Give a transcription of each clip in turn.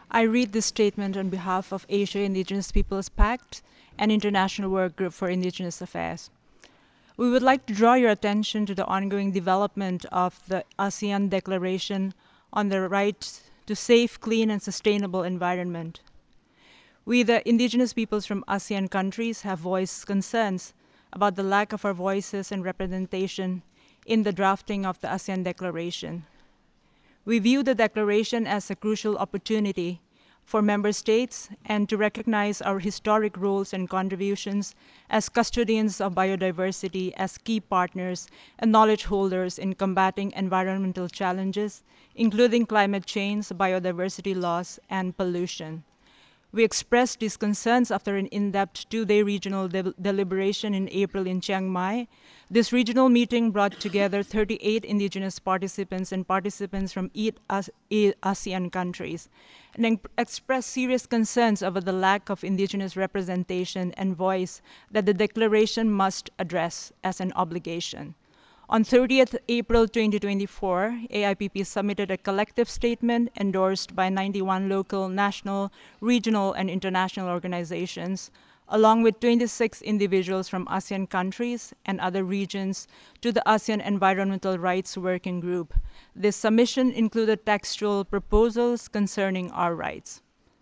I read this statement on behalf of Asia Indigenous Peoples Pact and International Work Group for Indigenous Affairs. We would like to draw your attention to the ongoing development of the ASEAN Declaration on the Right to Safe, Clean, and Sustainable Environment. We, the indigenous peoples from ASEAN countries, have voiced concerns about the lack of our voices and representation in the drafting of the ASEAN Declaration. We view the declaration as a crucial opportunity for member states and to recognize our historic roles and contributions as custodians of biodiversity, as key partners and knowledge holders in combating environmental challenges, including climate change, biodiversity loss, and pollution. We expressed these concerns after an in-depth two-day regional deliberation in April in Chiang Mai. This regional meeting brought together 38 indigenous participants and participants from 8 ASEAN countries and expressed serious concerns over the lack of indigenous representation and voice that the declaration must address as an obligation. On 30th April 2024, AIPP submitted a collective statement endorsed by 91 local, national, regional, and international organizations, along with 26 individuals from ASEAN countries and other regions, to the ASEAN Environmental Rights Working Group. This submission included textual proposals concerning our rights.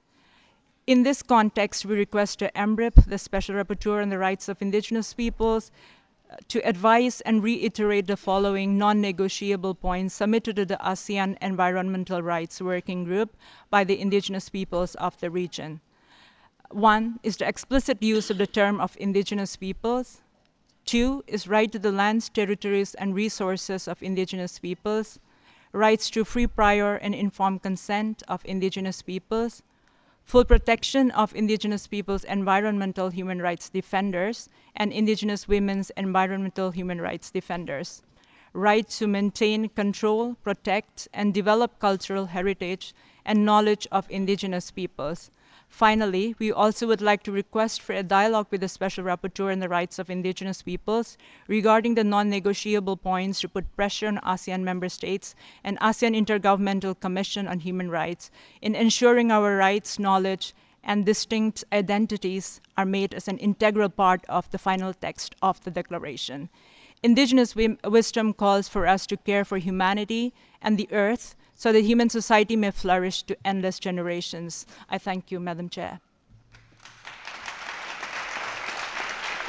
In this context, we request to MRIP, the Special Rapporteur on the Rights of Indigenous Peoples, to advise and reiterate the following non-negotiable points submitted to the ASEAN Environmental Rights Working Group by the indigenous peoples of the region. One is the explicit use of the term of indigenous peoples. Two is right to the lands, territories, and resources of indigenous peoples. Rights to free, prior, and informed consent of indigenous peoples. Full protection of indigenous peoples' environmental human rights defenders and indigenous women's environmental human rights defenders. Right to maintain, control, protect, and develop cultural heritage and knowledge of indigenous peoples. Finally, we also would like to request for a dialogue with the Special Rapporteur on the Rights of Indigenous Peoples regarding the non-negotiable points to put pressure on ASEAN member states and ASEAN Intergovernmental Commission on Human Rights in ensuring our rights, knowledge, and distinct identities are made as an integral part of the final text of the declaration. Indigenous wisdom calls for us to care for humanity and the earth so that human society may flourish to endless generations. I thank you, Madam Chair.